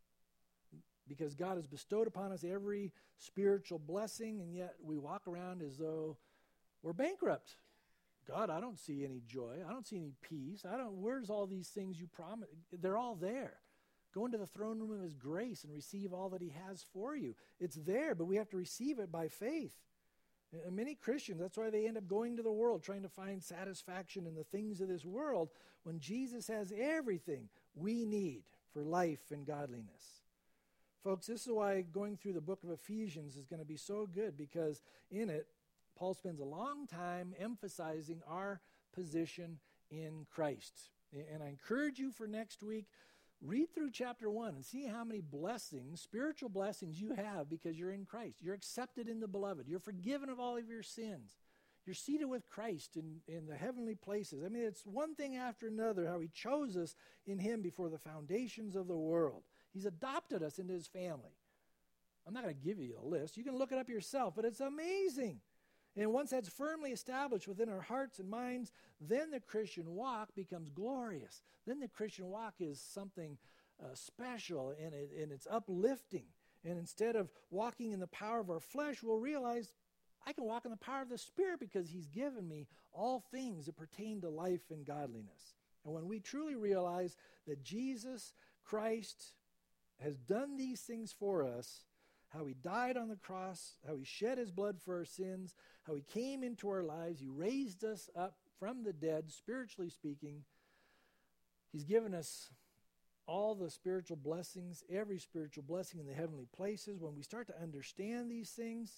because God has bestowed upon us every spiritual blessing, and yet we walk around as though we're bankrupt. God, I don't see any joy. I don't see any peace. Where's all these things you promised? They're all there. Go into the throne room of his grace and receive all that he has for you. It's there, but we have to receive it by faith. And many Christians, that's why they end up going to the world, trying to find satisfaction in the things of this world, when Jesus has everything we need for life and godliness. Folks, this is why going through the book of Ephesians is going to be so good, because in it, Paul spends a long time emphasizing our position in Christ. And I encourage you for next week, read through chapter 1 and see how many blessings, spiritual blessings you have because you're in Christ. You're accepted in the beloved. You're forgiven of all of your sins. You're seated with Christ in the heavenly places. I mean, it's one thing after another how he chose us in him before the foundations of the world. He's adopted us into his family. I'm not going to give you a list. You can look it up yourself, but it's amazing. And once that's firmly established within our hearts and minds, then the Christian walk becomes glorious. Then the Christian walk is something special, and it's uplifting. And instead of walking in the power of our flesh, we'll realize I can walk in the power of the Spirit because he's given me all things that pertain to life and godliness. And when we truly realize that Jesus Christ has done these things for us, how he died on the cross, how he shed his blood for our sins, how he came into our lives, he raised us up from the dead, spiritually speaking. He's given us all the spiritual blessings, every spiritual blessing in the heavenly places. When we start to understand these things,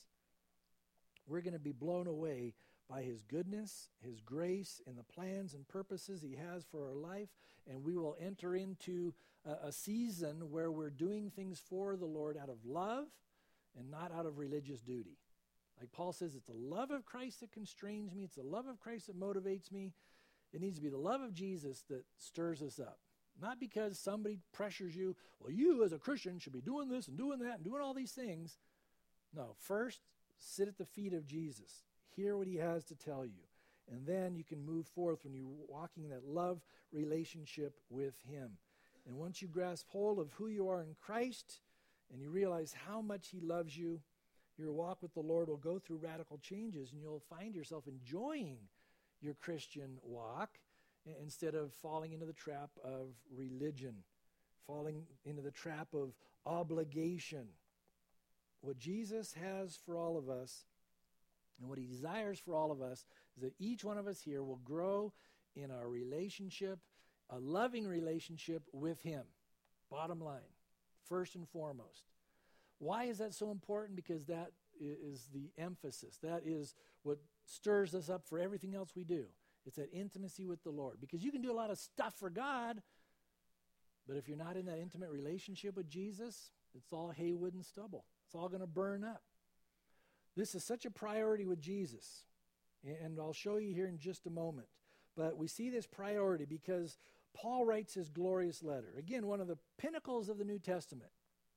we're going to be blown away by his goodness, his grace, and the plans and purposes he has for our life. And we will enter into a season where we're doing things for the Lord out of love and not out of religious duty. Like Paul says, it's the love of Christ that constrains me. It's the love of Christ that motivates me. It needs to be the love of Jesus that stirs us up. Not because somebody pressures you, well, you as a Christian should be doing this and doing that and doing all these things. No, first, sit at the feet of Jesus. Hear what he has to tell you. And then you can move forth when you're walking in that love relationship with him. And once you grasp hold of who you are in Christ and you realize how much he loves you, your walk with the Lord will go through radical changes, and you'll find yourself enjoying your Christian walk instead of falling into the trap of religion, falling into the trap of obligation. What Jesus has for all of us and what he desires for all of us is that each one of us here will grow in our relationship, a loving relationship with him. Bottom line, first and foremost. Why is that so important? Because that is the emphasis. That is what stirs us up for everything else we do. It's that intimacy with the Lord. Because you can do a lot of stuff for God, but if you're not in that intimate relationship with Jesus, it's all hay, wood, and stubble. It's all going to burn up. This is such a priority with Jesus, and I'll show you here in just a moment. But we see this priority because Paul writes his glorious letter. Again, one of the pinnacles of the New Testament.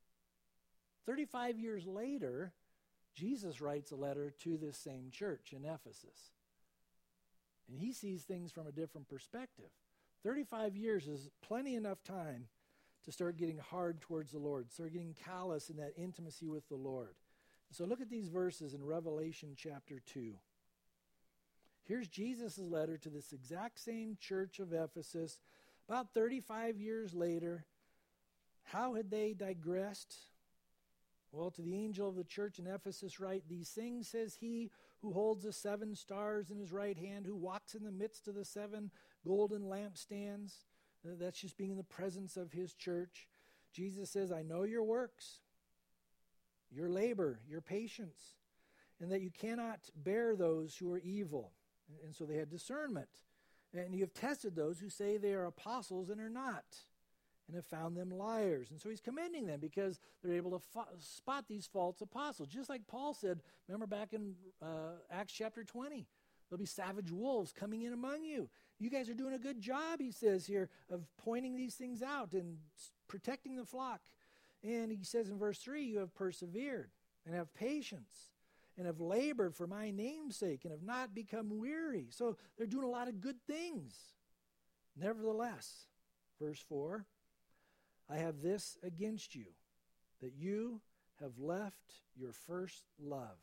35 years later, Jesus writes a letter to this same church in Ephesus. And he sees things from a different perspective. 35 years is plenty enough time to start getting hard towards the Lord, start getting callous in that intimacy with the Lord. So look at these verses in Revelation chapter 2. Here's Jesus' letter to this exact same church of Ephesus. About 35 years later, how had they digressed? Well, to the angel of the church in Ephesus write, "These things says he who holds the 7 stars in his right hand, who walks in the midst of the 7 golden lampstands." That's just being in the presence of his church. Jesus says, "I know your works, your labor, your patience, and that you cannot bear those who are evil." And so they had discernment. "And you have tested those who say they are apostles and are not, and have found them liars. And so he's commending them because they're able to spot these false apostles. Just like Paul said, remember back in Acts chapter 20, there'll be savage wolves coming in among you. You guys are doing a good job, he says here, of pointing these things out and protecting the flock. And he says in verse 3, you have persevered and have patience and have labored for my name's sake and have not become weary. So they're doing a lot of good things. Nevertheless, verse 4, I have this against you, that you have left your first love.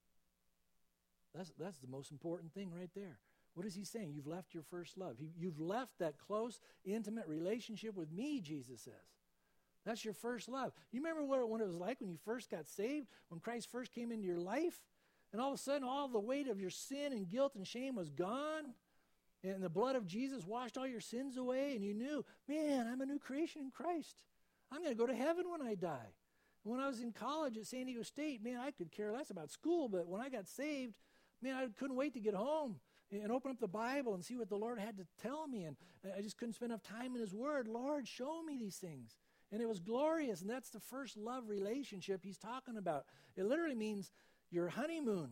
That's the most important thing right there. What is he saying? You've left your first love. You've left that close, intimate relationship with me, Jesus says. That's your first love. You remember what it was like when you first got saved, when Christ first came into your life? And all of a sudden, all the weight of your sin and guilt and shame was gone. And the blood of Jesus washed all your sins away. And you knew, man, I'm a new creation in Christ. I'm going to go to heaven when I die. And when I was in college at San Diego State, man, I could care less about school. But when I got saved, man, I couldn't wait to get home and open up the Bible and see what the Lord had to tell me. And I just couldn't spend enough time in his word. Lord, show me these things. And it was glorious. And that's the first love relationship he's talking about. It literally means your honeymoon.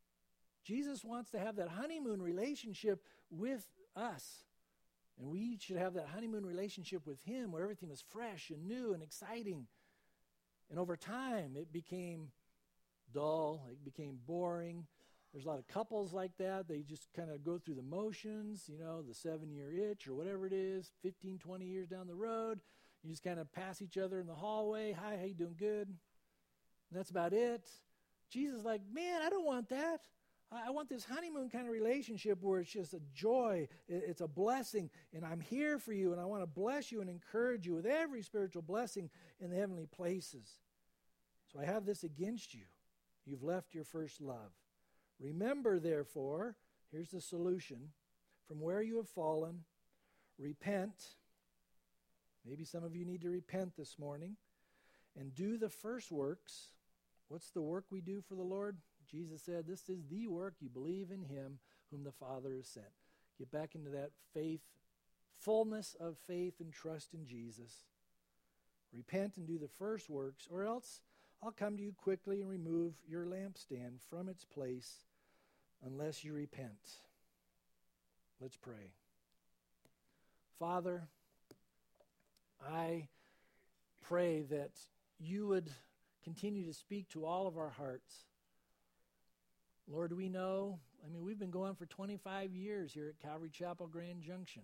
Jesus wants to have that honeymoon relationship with us. And we should have that honeymoon relationship with him where everything was fresh and new and exciting. And over time, it became dull. It became boring. There's a lot of couples like that. They just kind of go through the motions, the 7-year itch or whatever it is, 15, 20 years down the road. You just kind of pass each other in the hallway. Hi, how you doing? Good. And that's about it. Jesus is like, man, I don't want that. I want this honeymoon kind of relationship where it's just a joy, it's a blessing, and I'm here for you, and I want to bless you and encourage you with every spiritual blessing in the heavenly places. So I have this against you. You've left your first love. Remember, therefore, here's the solution, from where you have fallen, repent. Maybe some of you need to repent this morning, and do the first works. What's the work we do for the Lord? Jesus said, this is the work, you believe in him whom the Father has sent. Get back into that faith, fullness of faith and trust in Jesus. Repent and do the first works, or else I'll come to you quickly and remove your lampstand from its place unless you repent. Let's pray. Father, I pray that you would continue to speak to all of our hearts. Lord, we know, we've been going for 25 years here at Calvary Chapel Grand Junction.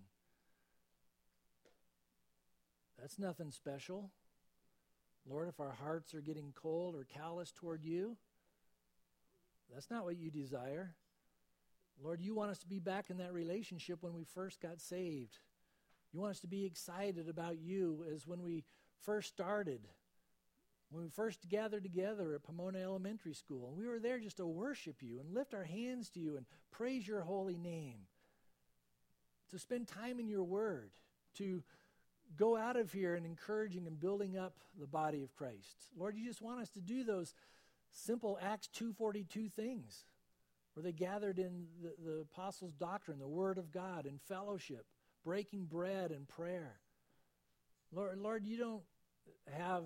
That's nothing special. Lord, if our hearts are getting cold or callous toward you, that's not what you desire. Lord, you want us to be back in that relationship when we first got saved. You want us to be excited about you as when we first started. When we first gathered together at Pomona Elementary School, and we were there just to worship you and lift our hands to you and praise your holy name, to spend time in your word, to go out of here and encouraging and building up the body of Christ. Lord, you just want us to do those simple Acts 2:42 things where they gathered in the apostles' doctrine, the word of God, and fellowship, breaking bread and prayer. Lord, you don't have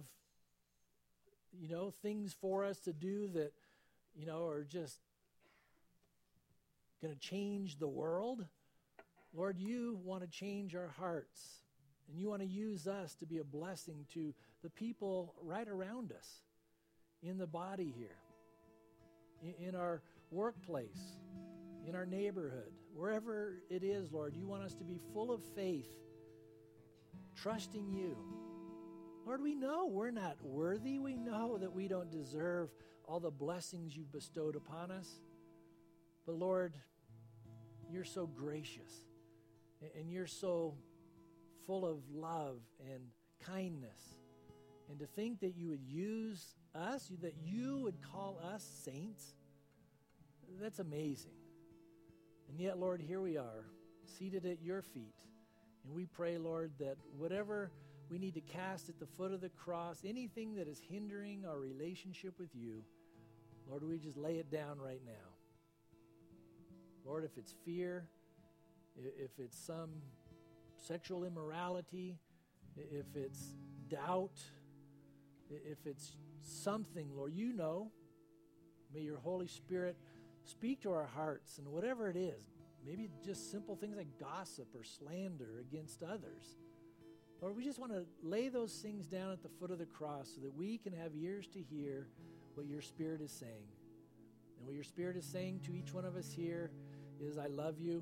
things for us to do that, are just going to change the world. Lord, you want to change our hearts, and you want to use us to be a blessing to the people right around us, in the body here, in our workplace, in our neighborhood, wherever it is, Lord. You want us to be full of faith, trusting you. Lord, we know we're not worthy. We know that we don't deserve all the blessings you've bestowed upon us. But Lord, you're so gracious, and you're so full of love and kindness. And to think that you would use us, that you would call us saints, that's amazing. And yet, Lord, here we are, seated at your feet. And we pray, Lord, that whatever we need to cast at the foot of the cross, anything that is hindering our relationship with you, Lord, we just lay it down right now. Lord, if it's fear, if it's some sexual immorality, if it's doubt, if it's something, Lord, you know. May your Holy Spirit speak to our hearts, and whatever it is, maybe just simple things like gossip or slander against others. Lord, we just want to lay those things down at the foot of the cross so that we can have ears to hear what your Spirit is saying. And what your Spirit is saying to each one of us here is, I love you.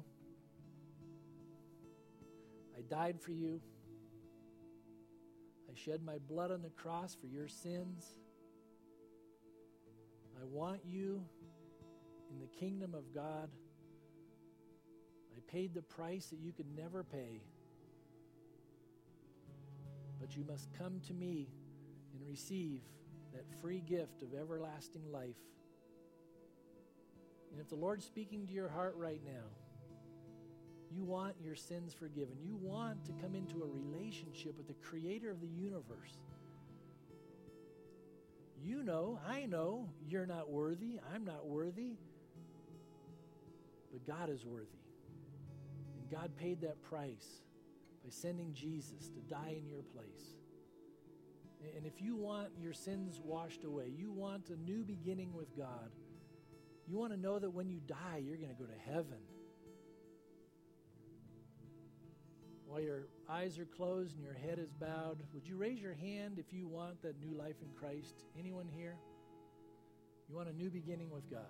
I died for you. I shed my blood on the cross for your sins. I want you in the kingdom of God. I paid the price that you could never pay. But you must come to me and receive that free gift of everlasting life. And if the Lord's speaking to your heart right now, you want your sins forgiven, you want to come into a relationship with the Creator of the universe. You know, I know, you're not worthy, I'm not worthy, but God is worthy. And God paid that price by sending Jesus to die in your place. And if you want your sins washed away, you want a new beginning with God, you want to know that when you die, you're going to go to heaven. While your eyes are closed and your head is bowed, would you raise your hand if you want that new life in Christ? Anyone here? You want a new beginning with God?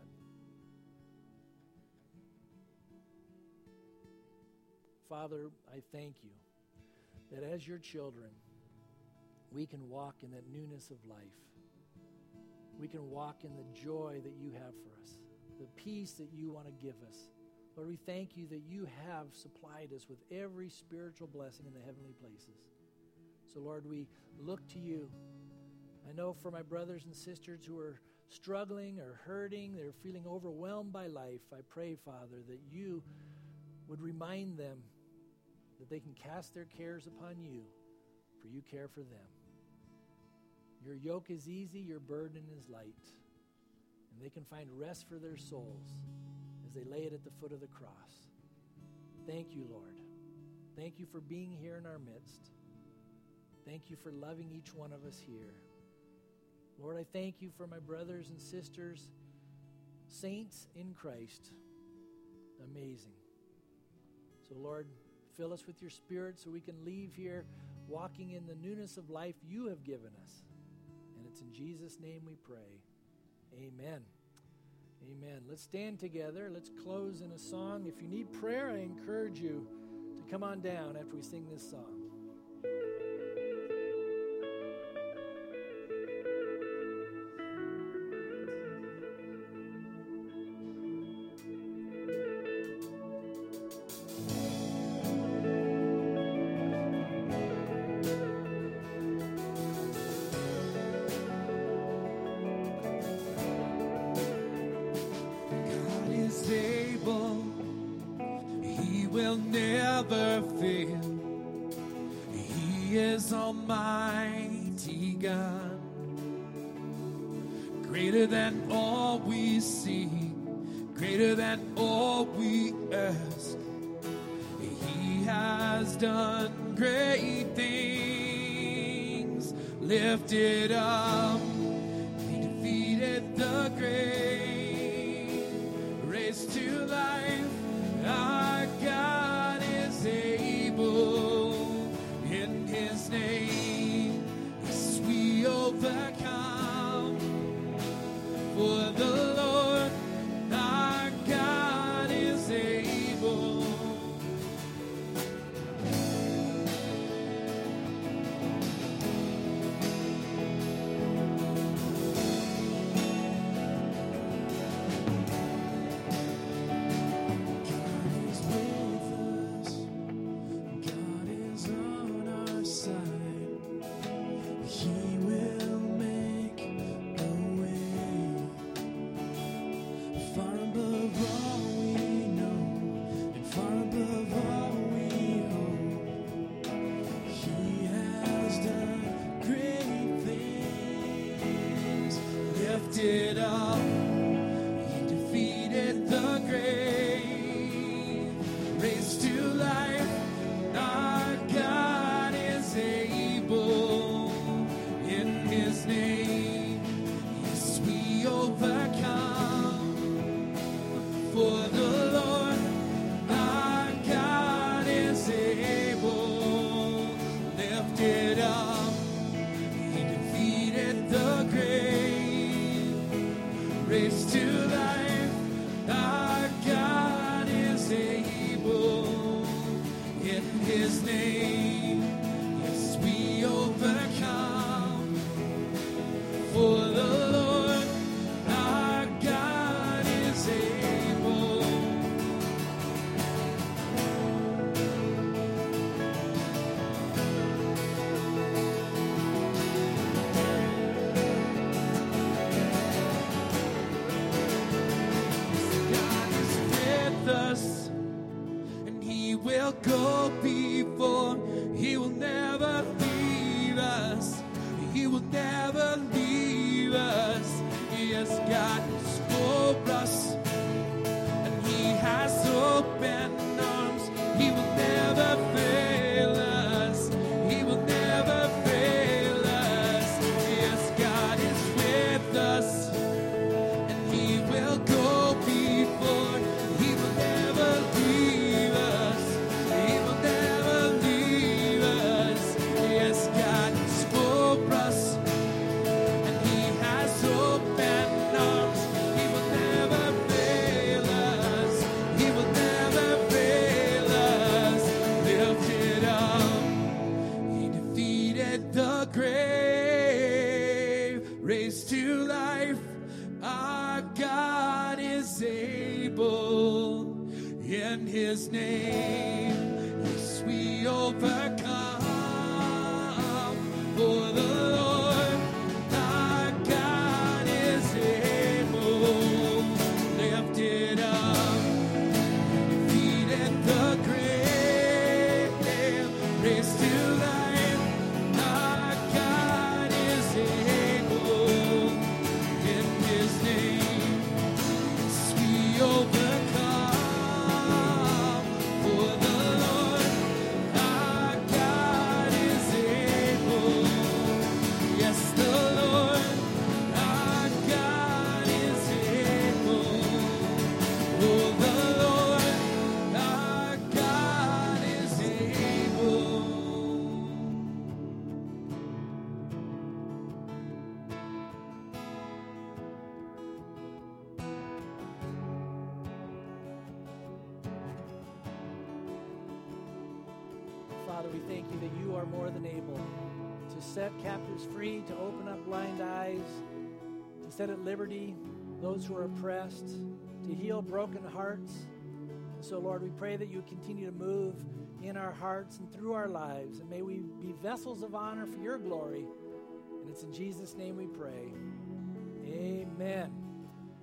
Father, I thank you that as your children, we can walk in that newness of life. We can walk in the joy that you have for us, the peace that you want to give us. Lord, we thank you that you have supplied us with every spiritual blessing in the heavenly places. So, Lord, we look to you. I know for my brothers and sisters who are struggling or hurting, they're feeling overwhelmed by life, I pray, Father, that you would remind them that they can cast their cares upon you, for you care for them. Your yoke is easy, your burden is light, and they can find rest for their souls as they lay it at the foot of the cross. Thank you, Lord. Thank you for being here in our midst. Thank you for loving each one of us here. Lord, I thank you for my brothers and sisters, saints in Christ. Amazing. So, Lord, fill us with your Spirit so we can leave here walking in the newness of life you have given us. And it's in Jesus' name we pray. Amen. Amen. Let's stand together. Let's close in a song. If you need prayer, I encourage you to come on down after we sing this song. Almighty God, greater than all we see, greater than all we ask. He has done great things, lifted up, he defeated the grave, raised to life. Our God is able. In his name, yes, we overcome. For the Lord, our God is able. Lifted up, he defeated the grave, raised to life. Our God is able. his name, yes, we overcome. For the Lord our God is able. God is with us, and he will go before. He will never leave us. He will never leave us. Yes, God is for us, and he has open arms. He will never fail us. He will never fail us. Yes, God is with us, and he will go before. He will never leave us. He will never leave us. Yes, God is for us, and he has open arms. He will never fail us. He will never fail us. Lifted up, he defeated the grave, raised to life. Our God is able. In his name, yes, we overcome. For the Lord our God is able. Lifted up, defeated the grave, raised to life. Our God is able. In his name, yes, we overcome. For the Lord our God is able. Yes, the Lord our God is able. Oh, the Lord our God is able. Father, we thank you that you are more than able to set captives free, to open up blind eyes, to set at liberty those who are oppressed, to heal broken hearts. And so, Lord, we pray that you continue to move in our hearts and through our lives, and may we be vessels of honor for your glory. And it's in Jesus' name we pray. Amen.